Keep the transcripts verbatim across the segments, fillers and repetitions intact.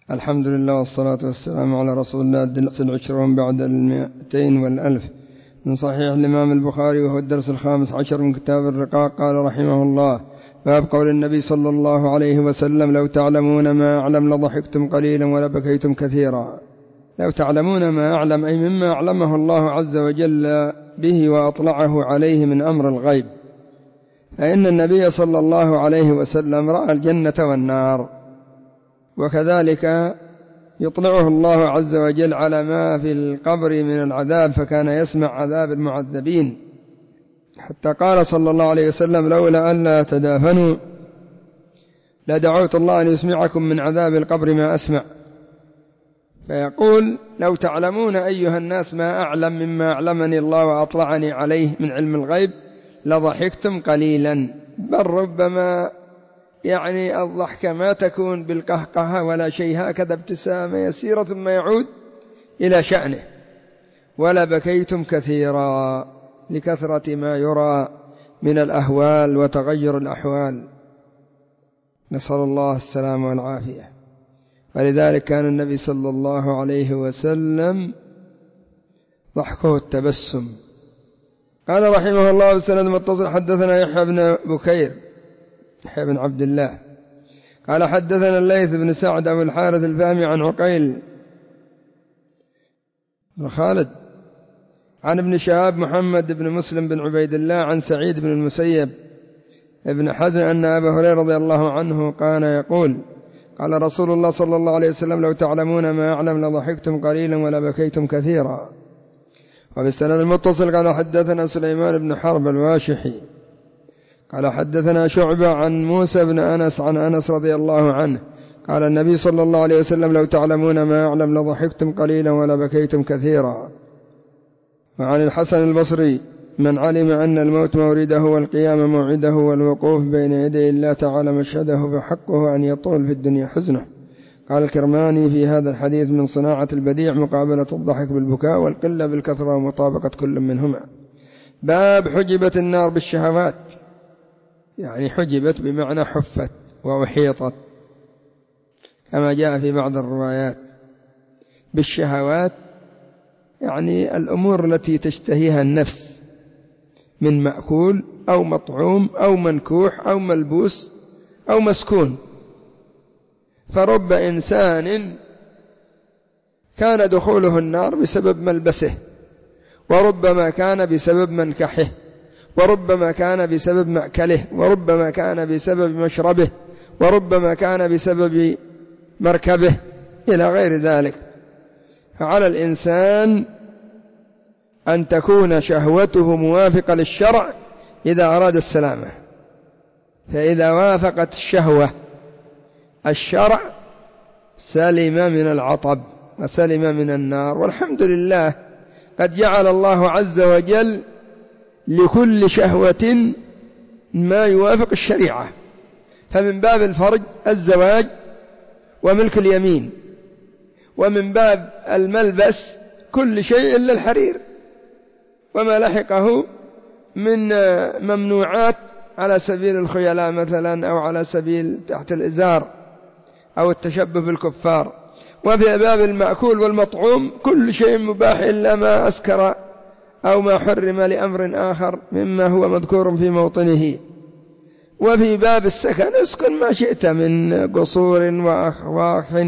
الحمد لله والصلاة والسلام على رسول الله. الدرس العشرون بعد المئتين والألف من صحيح الإمام البخاري، وهو الدرس الخامس عشر من كتاب الرقاق. قال رحمه الله: باب قول النبي صلى الله عليه وسلم: لو تعلمون ما أعلم لضحكتم قليلا ولبكيتم كثيرا. لو تعلمون ما أعلم أي مما أعلمه الله عز وجل به وأطلعه عليه من أمر الغيب، فإن النبي صلى الله عليه وسلم رأى الجنة والنار، وكذلك يطلعه الله عز وجل على ما في القبر من العذاب، فكان يسمع عذاب المعذبين، حتى قال صلى الله عليه وسلم: لولا أن لا تدافنوا لدعوت الله أن يسمعكم من عذاب القبر ما أسمع. فيقول: لو تعلمون أيها الناس ما أعلم مما أعلمني الله وأطلعني عليه من علم الغيب لضحكتم قليلا. بل ربما يعني الضحكة ما تكون بالقهقهة ولا شيء، هكذا ابتسامة يسيرة ثم يعود إلى شأنه. ولا بكيتم كثيرا لكثرة ما يرى من الأهوال وتغير الأحوال، نسأل الله السلامة والعافية. ولذلك كان النبي صلى الله عليه وسلم ضحكه التبسم. قال رحمه الله: السند متصل. حدثنا يحيى بن بكير يحيى بن عبد الله قال حدثنا الليث بن سعد أبو الحارث الفهمي عن عقيل بن خالد عن ابن شهاب محمد بن مسلم بن عبيد الله عن سعيد بن المسيب ابن حزن أن أبا هريرة رضي الله عنه كان يقول: قال رسول الله صلى الله عليه وسلم: لو تعلمون ما أعلم لضحكتم قليلا ولبكيتم كثيرا. وبالسند المتصل قال حدثنا سليمان بن حرب الواشحي قال حدثنا شعبة عن موسى بن أنس عن أنس رضي الله عنه قال النبي صلى الله عليه وسلم: لو تعلمون ما أعلم لضحكتم قليلا ولبكيتم كثيرا. وعن الحسن البصري: من علم أن الموت مورده والقيام موعده والوقوف بين يدي الله تعالى مشهده فحقه أن يطول في الدنيا حزنه. قال الكرماني: في هذا الحديث من صناعة البديع مقابلة الضحك بالبكاء والقلة بالكثرة ومطابقة كل منهما. باب حجبت النار بالشهوات، يعني حجبت بمعنى حفت وأحيطت، كما جاء في بعض الروايات. بالشهوات يعني الأمور التي تشتهيها النفس من مأكول أو مطعوم أو منكوح أو ملبوس أو مسكون. فرب إنسان كان دخوله النار بسبب ملبسه، وربما كان بسبب منكحه، وربما كان بسبب مأكله، وربما كان بسبب مشربه، وربما كان بسبب مركبه إلى غير ذلك. فعلى الإنسان أن تكون شهوته موافقة للشرع إذا أراد السلامة، فإذا وافقت الشهوة الشرع سلم من العطب وسلم من النار. والحمد لله قد جعل الله عز وجل لكل شهوة ما يوافق الشريعة، فمن باب الفرج الزواج وملك اليمين، ومن باب الملبس كل شيء إلا الحرير وما لحقه من ممنوعات على سبيل الخيلاء مثلا، أو على سبيل تحت الإزار أو التشبه بالكفار. وفي باب المأكول والمطعوم كل شيء مباح إلا ما أسكر أو ما حرم لأمر آخر مما هو مذكور في موطنه. وفي باب السكن اسكن ما شئت من قصور وأخواخ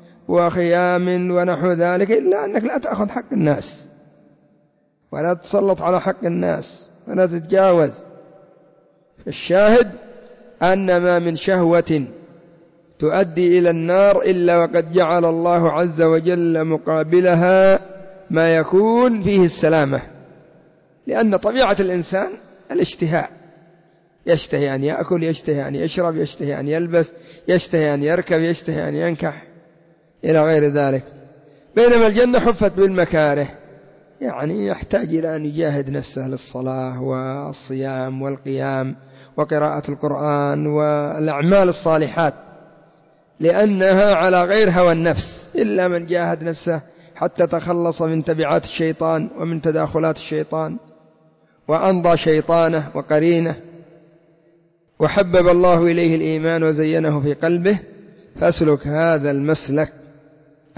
وخيام ونحو ذلك، إلا أنك لا تأخذ حق الناس ولا تسلط على حق الناس ولا تتجاوز. الشاهد أن ما من شهوة تؤدي إلى النار إلا وقد جعل الله عز وجل مقابلها ما يكون فيه السلامة، لأن طبيعة الإنسان الاشتهاء، يشتهي أن يأكل، يشتهي أن يشرب، يشتهي أن يلبس، يشتهي أن يركب، يشتهي أن ينكح إلى غير ذلك. بينما الجنة حفت بالمكاره، يعني يحتاج إلى أن يجاهد نفسه للصلاة والصيام والقيام وقراءة القرآن والأعمال الصالحات، لأنها على غير هوى النفس، إلا من جاهد نفسه حتى تخلص من تبعات الشيطان ومن تداخلات الشيطان وأنضى شيطانه وقرينه، وحبب الله إليه الإيمان وزينه في قلبه، فاسلك هذا المسلك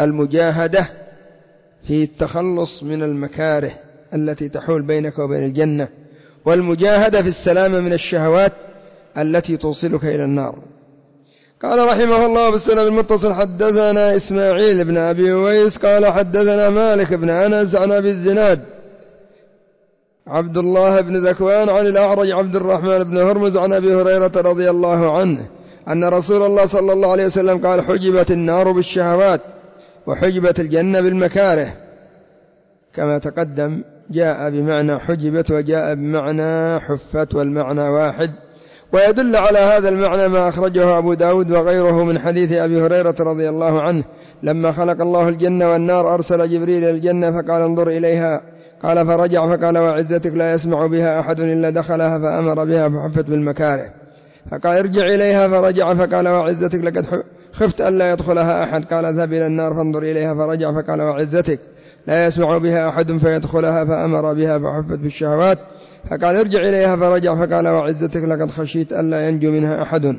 المجاهدة في التخلص من المكاره التي تحول بينك وبين الجنة، والمجاهدة في السلامة من الشهوات التي توصلك إلى النار. قال رحمه الله بالسند المتصل حدثنا إسماعيل بن أبي ويس قال حدثنا مالك بن أنس عن أبي الزناد عبد الله بن ذكوان عن الأعرج عبد الرحمن بن هرمز عن أبي هريرة رضي الله عنه أن رسول الله صلى الله عليه وسلم قال حجبت النار بالشهوات وحجبت الجنة بالمكاره، كما تقدم جاء بمعنى حجبت وجاء بمعنى حفت والمعنى واحد. ويدل على هذا المعنى ما أخرجه أبو داود وغيره من حديث أبي هريرة رضي الله عنه لما خلق الله الجنة والنار أرسل جبريل إلى الجنة فقال انظر إليها، قال فرجع فقال وعزتك لا يسمع بها أحد إلا دخلها فأمر بها فحفت بالمكاره، فقال ارجع إليها فرجع فقال وعزتك لقد خفت ألا يدخلها أحد، قال اذهب إلى النار فانظر إليها فرجع فقال وعزتك لا يسمع بها أحد فيدخلها فأمر بها فحفت بالشهوات، فقال ارجع إليها فرجع فقال وعزتك لقد خشيت ألا ينجو منها أحد.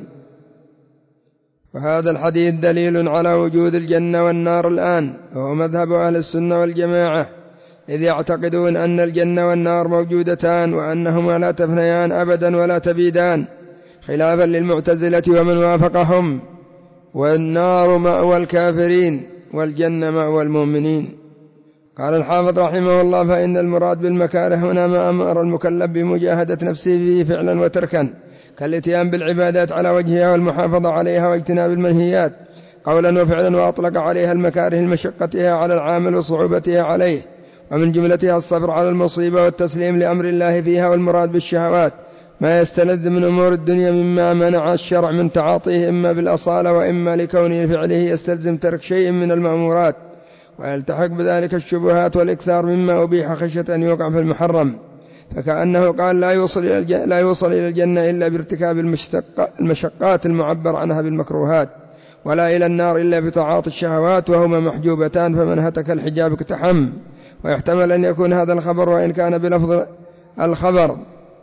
وهذا الحديث دليل على وجود الجنة والنار الآن، وهو مذهب أهل السنة والجماعة، إذ يعتقدون أن الجنة والنار موجودتان وأنهما لا تفنيان أبدا ولا تبيدان، خلافا للمعتزلة ومن وافقهم، والنار مأوى الكافرين والجنة مأوى المؤمنين. قال الحافظ رحمه الله فإن المراد بالمكاره هنا ما أمر المكلف بمجاهدة نفسه فيه فعلا وتركا، كالاتيان بالعبادات على وجهها والمحافظة عليها واجتناب المنهيات قولا وفعلا، وأطلق عليها المكاره لمشقتها على العامل وصعوبتها عليه، ومن جملتها الصبر على المصيبة والتسليم لأمر الله فيها. والمراد بالشهوات ما يستلذ من أمور الدنيا مما منع الشرع من تعاطيه إما بالأصالة وإما لكونه فعله يستلزم ترك شيء من المأمورات، ويلتحق بذلك الشبهات والإكثار مما أبيح خشية أن يوقع في المحرم، فكأنه قال لا يوصل إلى الجنة, لا يوصل إلى الجنة إلا بارتكاب المشقات المعبر عنها بالمكروهات، ولا إلى النار إلا بتعاطي الشهوات وهما محجوبتان، فمن هتك الحجاب اقتحم. ويحتمل أن يكون هذا الخبر وإن كان بلفظ الخبر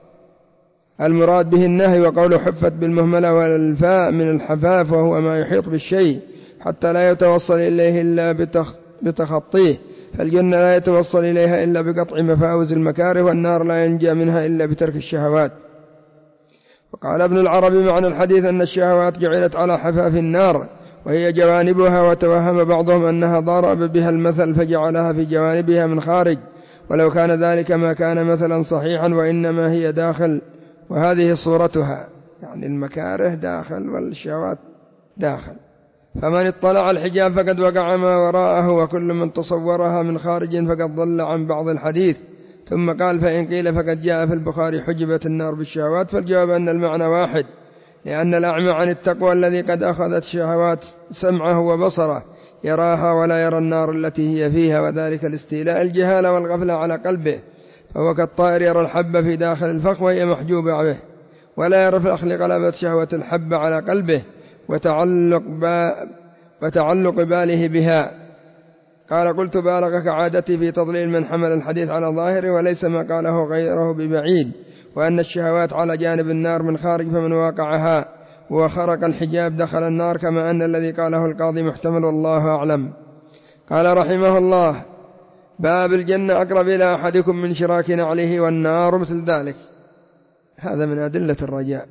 المراد به النهي، وقوله حفت بالمهملة والفاء من الحفاف وهو ما يحيط بالشيء حتى لا يتوصل إليه إلا بتخطيه، فالجنة لا يتوصل إليها إلا بقطع مفاوز المكاره، والنار لا ينجى منها إلا بترك الشهوات. وقال ابن العربي معنى الحديث أن الشهوات جعلت على حفاف النار وهي جوانبها، وتوهم بعضهم أنها ضرب بها المثل فجعلها في جوانبها من خارج، ولو كان ذلك ما كان مثلا صحيحا، وإنما هي داخل، وهذه صورتها، يعني المكاره داخل والشهوات داخل. فمن اطلع الحجاب فقد وقع ما وراءه، وكل من تصورها من خارج فقد ضل عن بعض الحديث. ثم قال فإن قيل فقد جاء في البخاري حجبت النار بالشهوات، فالجواب أن المعنى واحد، لأن الأعمى عن التقوى الذي قد أخذت شهوات سمعه وبصره يراها ولا يرى النار التي هي فيها، وذلك الاستيلاء الجهالة والغفلة على قلبه، فهو كالطائر يرى الحبة في داخل الفخ وهي محجوبة به، ولا يرى في الأخل غلبة شهوة الحبة على قلبه وتعلق, وتعلق باله بها. قال قلت بالغ كعادتي في تضليل من حمل الحديث على ظاهره، وليس ما قاله غيره ببعيد، وأن الشهوات على جانب النار من خارج، فمن واقعها وخرق الحجاب دخل النار، كما أن الذي قاله القاضي محتمل، والله أعلم. قال رحمه الله باب الجنة أقرب إلى أحدكم من شراك نعله، والنار مثل ذلك. هذا من أدلة الرجاء،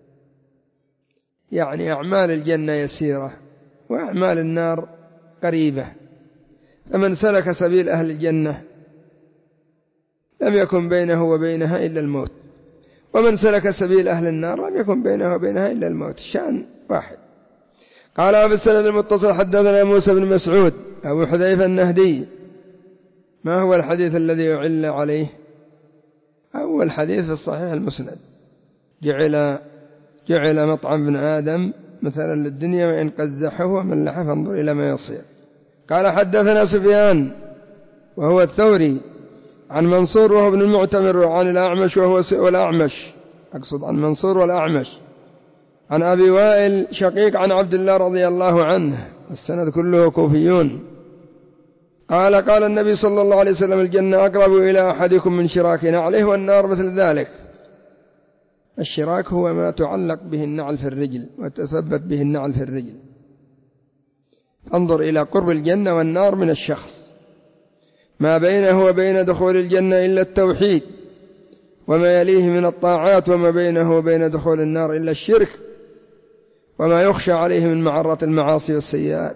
يعني أعمال الجنة يسيرة وأعمال النار قريبة، فمن سلك سبيل أهل الجنة لم يكن بينه وبينها إلا الموت، ومن سلك سبيل أهل النار لم يكن بينه وبينها إلا الموت، شأن واحد. قال بالسند المتصل حدثنا موسى بن مسعود أبو حذيفة النهدي. ما هو الحديث الذي يعل عليه؟ أول حديث في الصحيح المسند، جعل جعل مطعم ابن آدم مثلا للدنيا وإن قزحه وملحه فانظر إلى ما يصير. قال حدثنا سفيان وهو الثوري عن منصور وهو ابن المعتمر عن الأعمش وهو والأعمش أقصد عن منصور والأعمش عن أبي وائل شقيق عن عبد الله رضي الله عنه، السند كله كوفيون. قال قال النبي صلى الله عليه وسلم الجنة أقرب إلى أحدكم من شراك نعله، والنار مثل ذلك. الشراك هو ما تعلق به النعل في الرجل وتثبت به النعل في الرجل، انظر إلى قرب الجنة والنار من الشخص، ما بينه وبين دخول الجنة إلا التوحيد، وما يليه من الطاعات، وما بينه وبين دخول النار إلا الشرك، وما يخشى عليه من معرة المعاصي والسيئات.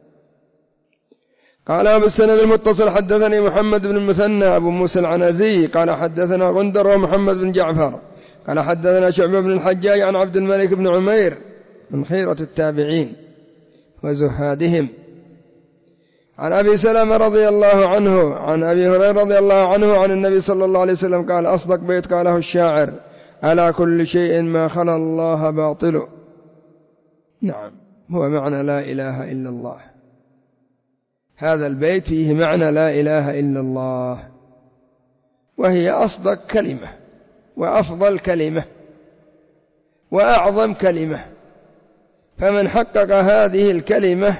قال بالسند المتصل حدثني محمد بن المثنى أبو موسى العنزي قال حدثنا غندر ومحمد بن جعفر قال حدثنا شعبة بن الحجاج عن عبد الملك بن عمير من خيرة التابعين وزهادهم عن أبي سلمة رضي الله عنه عن أبي هريرة رضي الله عنه عن النبي صلى الله عليه وسلم قال أصدق بيت قاله الشاعر: ألا كل شيء ما خلا الله باطل. نعم، هو معنى لا إله إلا الله. هذا البيت فيه معنى لا إله إلا الله، وهي أصدق كلمة وأفضل كلمة وأعظم كلمة، فمن حقق هذه الكلمة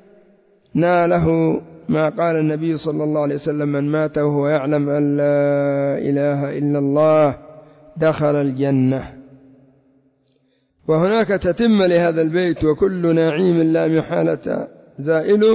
ناله ما قال النبي صلى الله عليه وسلم: من مات وهو يعلم أن لا إله إلا الله دخل الجنة. وهناك تتم لهذا البيت: وكل نعيم لا محالة زائل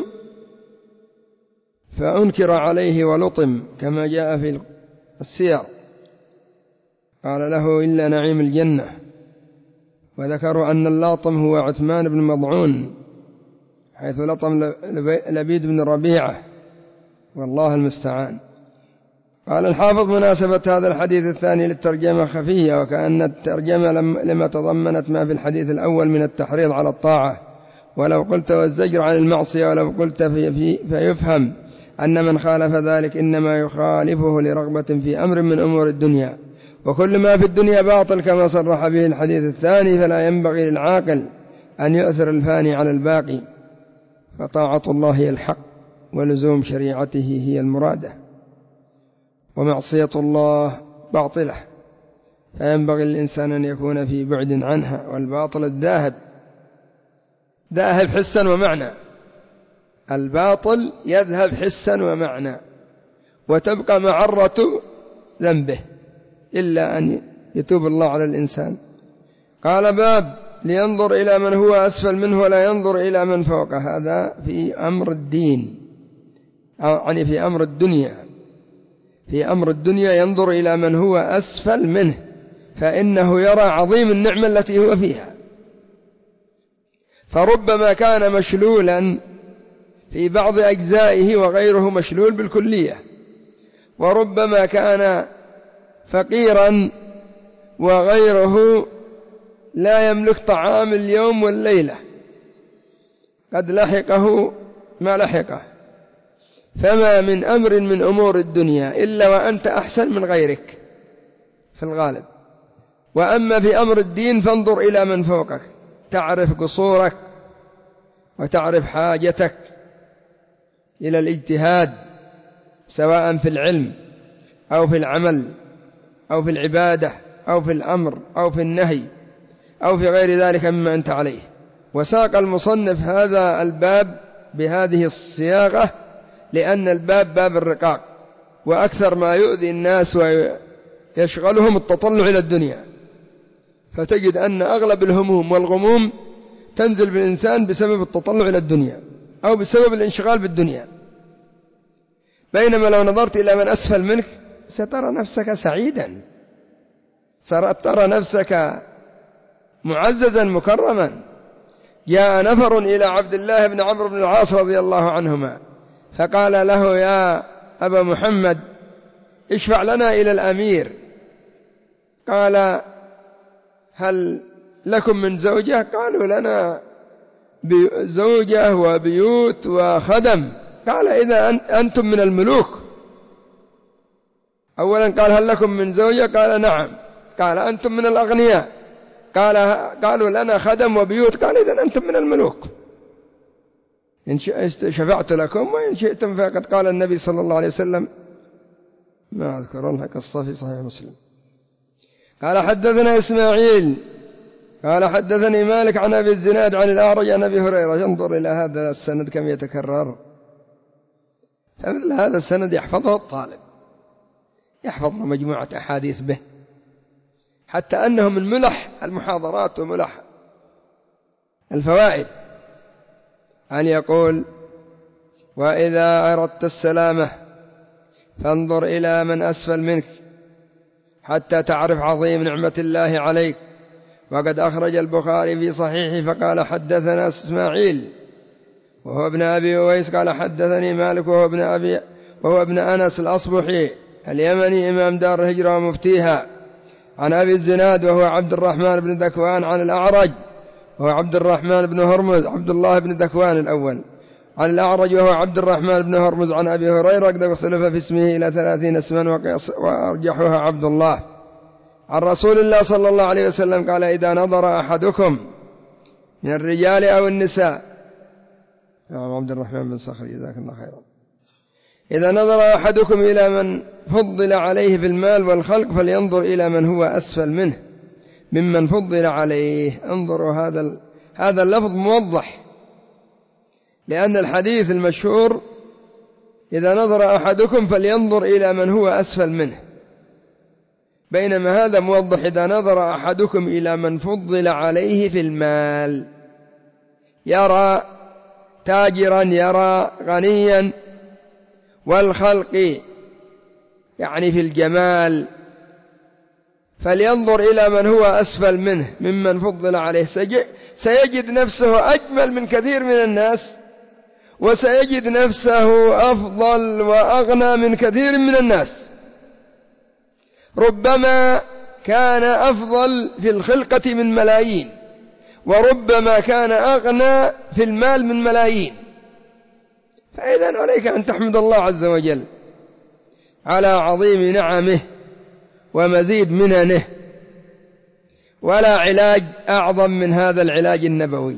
فأنكر عليه ولطم، كما جاء في السير، قال له: إلا نعيم الجنة. وذكروا أن اللاطم هو عثمان بن مضعون، حيث لطم لبيد بن ربيعة، والله المستعان. قال الحافظ: مناسبة هذا الحديث الثاني للترجمة خفية، وكأن الترجمة لما تضمنت ما في الحديث الأول من التحريض على الطاعة، ولو قلت والزجر عن المعصية، ولو قلت في في فيفهم أن من خالف ذلك إنما يخالفه لرغبة في أمر من أمور الدنيا، وكل ما في الدنيا باطل كما صرح به الحديث الثاني، فلا ينبغي للعاقل أن يؤثر الفاني على الباقي، فطاعة الله هي الحق، ولزوم شريعته هي المرادة، ومعصية الله باطلة، فينبغي للإنسان أن يكون في بعد عنها. والباطل الذاهب ذاهب حسا ومعنى، الباطل يذهب حسا ومعنى، وتبقى معرة ذنبه إلا أن يتوب الله على الإنسان. قال: باب لينظر إلى من هو أسفل منه ولا ينظر إلى من فوقه. هذا في أمر الدين، يعني في أمر الدنيا. في أمر الدنيا ينظر إلى من هو أسفل منه، فإنه يرى عظيم النعمة التي هو فيها، فربما كان مشلولا في بعض أجزائه وغيره مشلول بالكلية، وربما كان فقيرا وغيره لا يملك طعام اليوم والليلة، قد لحقه ما لحقه. فما من أمر من أمور الدنيا إلا وأنت أحسن من غيرك في الغالب. وأما في أمر الدين فانظر إلى من فوقك، تعرف قصورك وتعرف حاجتك إلى الاجتهاد، سواء في العلم أو في العمل أو في العبادة أو في الأمر أو في النهي أو في غير ذلك مما أنت عليه. وساق المصنف هذا الباب بهذه الصياغة لأن الباب باب الرقاق، وأكثر ما يؤذي الناس ويشغلهم التطلع إلى الدنيا، فتجد أن أغلب الهموم والغموم تنزل بالإنسان بسبب التطلع إلى الدنيا أو بسبب الانشغال بالدنيا، بينما لو نظرت إلى من أسفل منك سترى نفسك سعيدا، سترى نفسك معززا مكرما. جاء نفر إلى عبد الله بن عمرو بن العاص رضي الله عنهما فقال له: يا أبا محمد اشفع لنا إلى الأمير. قال: هل لكم من زوجة؟ قالوا: لنا زوجة وبيوت وخدم. قال: إذا أنتم من الملوك. أولا قال: هل لكم من زوجة؟ قال: نعم. قال: أنتم من الأغنياء. قال: قالوا: لنا خدم وبيوت. قال: إذا أنتم من الملوك، إن شفعت لكم وإن شئتم. فقد قال النبي صلى الله عليه وسلم، ما أذكر لها قصة في صحيح مسلم. قال: حدثنا إسماعيل قال: حدثني مالك عن أبي الزناد عن الأعرج عن أبي هريرة. ينظر إلى هذا السند كم يتكرر، فمثل هذا السند يحفظه الطالب، يحفظ له مجموعة أحاديث به، حتى أنه من ملح المحاضرات وملح الفوائد أن يقول: وإذا أردت السلامة فانظر إلى من أسفل منك حتى تعرف عظيم نعمة الله عليك. وقد أخرج البخاري في صحيحه فقال: حدثنا إسماعيل وهو ابن أبي أويس قال: حدثني مالك وهو ابن, أبي وهو ابن أنس الأصبحي اليمني إمام دار الهجرة ومفتيها، عن أبي الزناد وهو عبد الرحمن بن ذكوان، عن الأعرج وهو عبد الرحمن بن هرمز عبد الله بن ذكوان الأول، عن الأعرج وهو عبد الرحمن بن هرمز، عن أبي هريرة قد اختلف في اسمه إلى ثلاثين اسما وأرجحها عبد الله، عن رسول الله صلى الله عليه وسلم قال: إذا نظر أحدكم من الرجال أو النساء، نعم عبد الرحمن بن صخر جزاك الله خيرا، إذا نظر أحدكم إلى من فضل عليه في المال والخلق فلينظر إلى من هو أسفل منه ممن فضل عليه. انظروا هذا هذا اللفظ موضح، لأن الحديث المشهور: إذا نظر أحدكم فلينظر إلى من هو أسفل منه، بينما هذا موضح: إذا نظر أحدكم إلى من فضل عليه في المال، يرى تاجرا، يرى غنيا، والخلق يعني في الجمال، فلينظر إلى من هو أسفل منه ممن فضل عليه، سيجد نفسه أجمل من كثير من الناس، وسيجد نفسه أفضل وأغنى من كثير من الناس. ربما كان أفضل في الخلقة من ملايين، وربما كان أغنى في المال من ملايين. فإذن عليك أن تحمد الله عز وجل على عظيم نعمه ومزيد مننه، ولا علاج أعظم من هذا العلاج النبوي.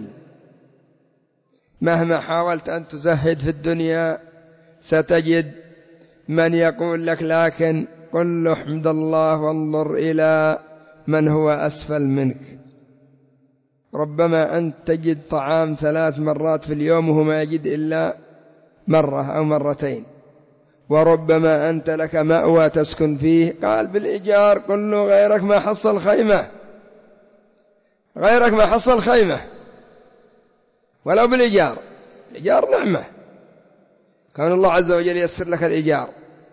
مهما حاولت أن تزهد في الدنيا ستجد من يقول لك: لكن قل له احمد الله وانظر إلى من هو أسفل منك. ربما أنت تجد طعام ثلاث مرات في اليوم وهو ما يجد إلا مرة أو مرتين، وربما أنت لك مأوى تسكن فيه، قال بالإيجار، قل له غيرك ما حصل خيمة، غيرك ما حصل خيمة ولو بالإيجار. الإيجار نعمة، كان الله عز وجل يسر لك الإيجار.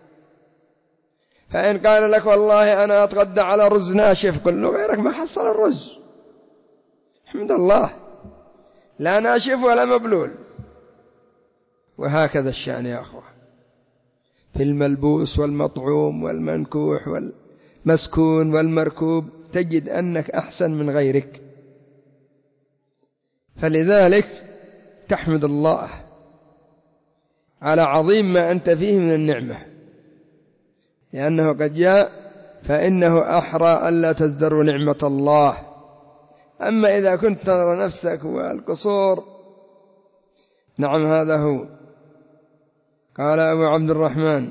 فإن قال لك: والله أنا أتغدى على رز ناشف، قل له غيرك ما حصل الرز، الحمد لله، لا ناشف ولا مبلول. وهكذا الشأن يا أخوة في الملبوس والمطعوم والمنكوح والمسكون والمركوب، تجد أنك أحسن من غيرك. فلذلك تحمد الله على عظيم ما أنت فيه من النعمة، لأنه قد جاء: فإنه أحرى ألا تزدروا نعمة الله. أما إذا كنت ترى نفسك والقصور، نعم هذا هو. قال أبو عبد الرحمن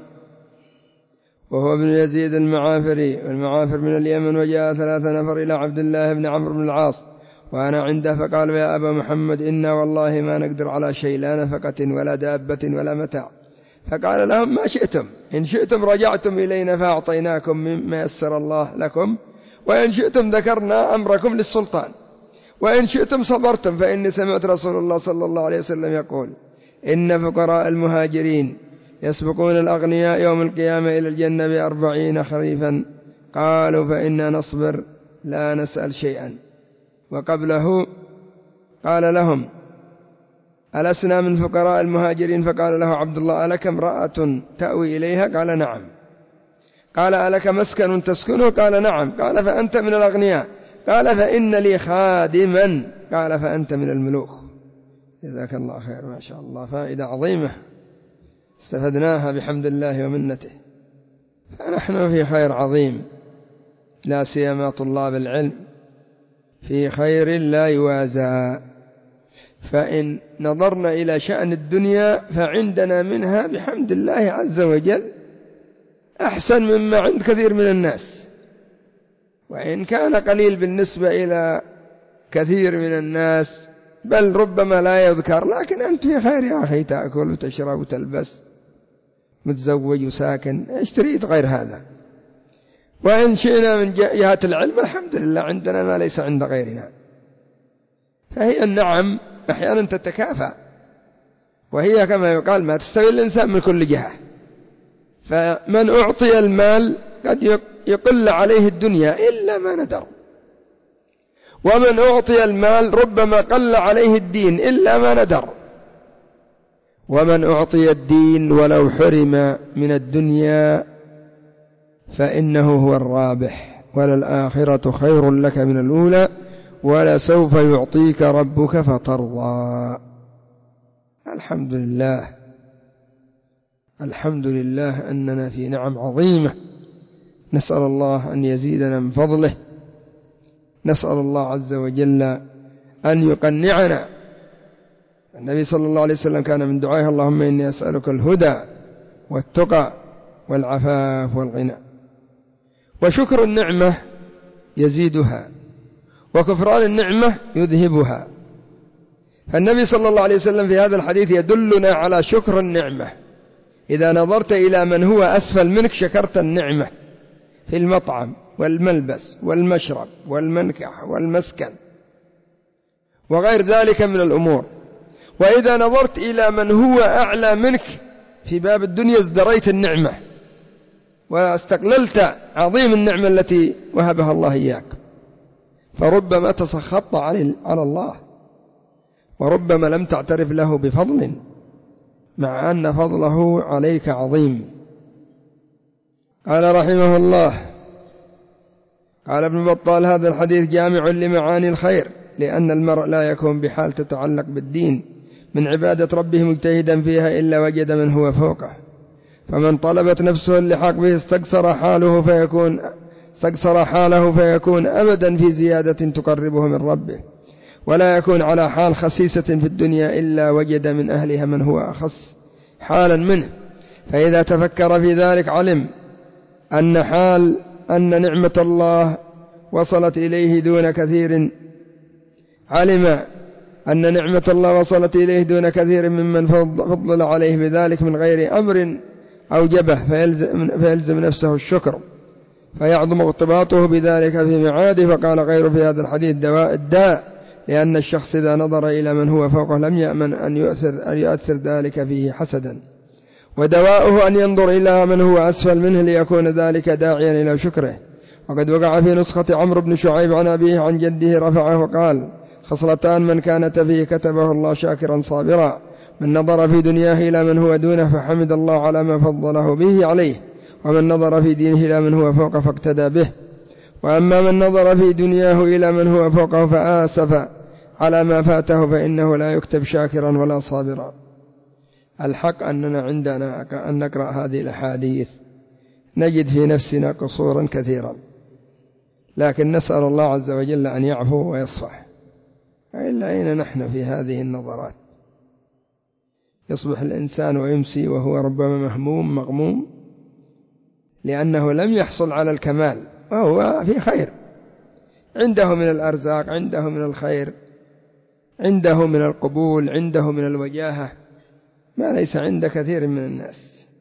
وهو ابن يزيد المعافري، والمعافر من اليمن، وجاء ثلاثة نفر إلى عبد الله بن عمرو بن العاص وأنا عنده، فقال: يا أبا محمد، إنا والله ما نقدر على شيء، لا نفقة ولا دابة ولا متاع. فقال لهم: ما شئتم، إن شئتم رجعتم إلينا فأعطيناكم مما يسر الله لكم، وإن شئتم ذكرنا أمركم للسلطان، وإن شئتم صبرتم، فإني سمعت رسول الله صلى الله عليه وسلم يقول: إن فقراء المهاجرين يسبقون الأغنياء يوم القيامة إلى الجنة بأربعين خريفا. قالوا: فإنا نصبر لا نسأل شيئا. وقبله قال لهم: ألسنا من فقراء المهاجرين؟ فقال له عبد الله: ألك امرأة تأوي إليها؟ قال: نعم. قال: ألك مسكن تسكنه؟ قال: نعم. قال: فأنت من الأغنياء. قال: فإن لي خادما. قال: فأنت من الملوك. جزاك الله خير. ما شاء الله، فائدة عظيمة استفدناها بحمد الله ومنته. فنحن في خير عظيم، لا سيما طلاب العلم في خير لا يوازى. فإن نظرنا إلى شأن الدنيا فعندنا منها بحمد الله عز وجل أحسن مما عند كثير من الناس، وإن كان قليل بالنسبة إلى كثير من الناس، بل ربما لا يذكر، لكن أنت في خير يا أخي، تأكل وتشرب وتلبس، متزوج وساكن، ايش تريد غير هذا؟ وإن شئنا من جهة العلم الحمد لله عندنا ما ليس عند غيرنا. فهي النعم أحيانا تتكافى، وهي كما يقال ما تستوي الإنسان من كل جهة. فمن أعطي المال قد يقل عليه الدنيا إلا ما ندر، ومن أعطي المال ربما قل عليه الدين إلا ما ندر، ومن أعطي الدين ولو حرم من الدنيا فإنه هو الرابح، وللآخرة خير لك من الأولى ولسوف يعطيك ربك فترضى. الحمد لله، الحمد لله أننا في نعم عظيمة، نسأل الله أن يزيدنا من فضله، نسأل الله عز وجل أن يقنعنا. النبي صلى الله عليه وسلم كان من دعائه اللهم إني أسألك الهدى والتقى والعفاف والغنى. وشكر النعمة يزيدها، وكفران النعمة يذهبها. فالنبي صلى الله عليه وسلم في هذا الحديث يدلنا على شكر النعمة. إذا نظرت إلى من هو أسفل منك شكرت النعمة في المطعم والملبس والمشرب والمنكح والمسكن وغير ذلك من الأمور. وإذا نظرت إلى من هو أعلى منك في باب الدنيا ازدريت النعمة واستقللت عظيم النعمة التي وهبها الله إياك، فربما تسخطت على الله، وربما لم تعترف له بفضل مع أن فضله عليك عظيم. قال رحمه الله، قال ابن بطال هذا الحديث جامع لمعاني الخير، لأن المرء لا يكون بحال تتعلق بالدين من عبادة ربه مجتهدا فيها إلا وجد من هو فوقه. فمن طلبت نفسه اللحاق به استقصر حاله فيكون استقصر حاله فيكون أبدا في زيادة تقربه من ربه، ولا يكون على حال خسيسة في الدنيا إلا وجد من أهلها من هو أخص حالا منه. فإذا تفكر في ذلك علم أن حال أن نعمة الله وصلت إليه دون كثير علم أن نعمة الله وصلت إليه دون كثير ممن فضل عليه بذلك من غير أمر أوجبه، فيلزم, فيلزم نفسه الشكر، فيعظم اغتباطه بذلك في معاده. فقال غير في هذا الحديث دواء الداء، لأن الشخص إذا نظر إلى من هو فوقه لم يأمن أن يؤثر, أن يؤثر ذلك فيه حسدا، ودواؤه أن ينظر إلى من هو أسفل منه ليكون ذلك داعيا إلى شكره. وقد وقع في نسخة عمرو بن شعيب عن أبيه عن جده رفعه وقال خصلتان من كانت فيه كتبه الله شاكرا صابرا، من نظر في دنياه إلى من هو دونه فحمد الله على ما فضله به عليه، ومن نظر في دينه إلى من هو فوقه فاقتدى به. وأما من نظر في دنياه إلى من هو فوقه فآسف على ما فاته فإنه لا يكتب شاكرا ولا صابرا. الحق أننا عندنا أن نقرأ هذه الأحاديث نجد في نفسنا قصورا كثيرا، لكن نسأل الله عز وجل أن يعفو ويصفح. إلا أين نحن في هذه النظرات؟ يصبح الإنسان ويمسي وهو ربما مهموم مغموم لأنه لم يحصل على الكمال، وهو في خير، عنده من الأرزاق، عنده من الخير، عنده من القبول، عنده من الوجاهة ما ليس عند كثير من الناس.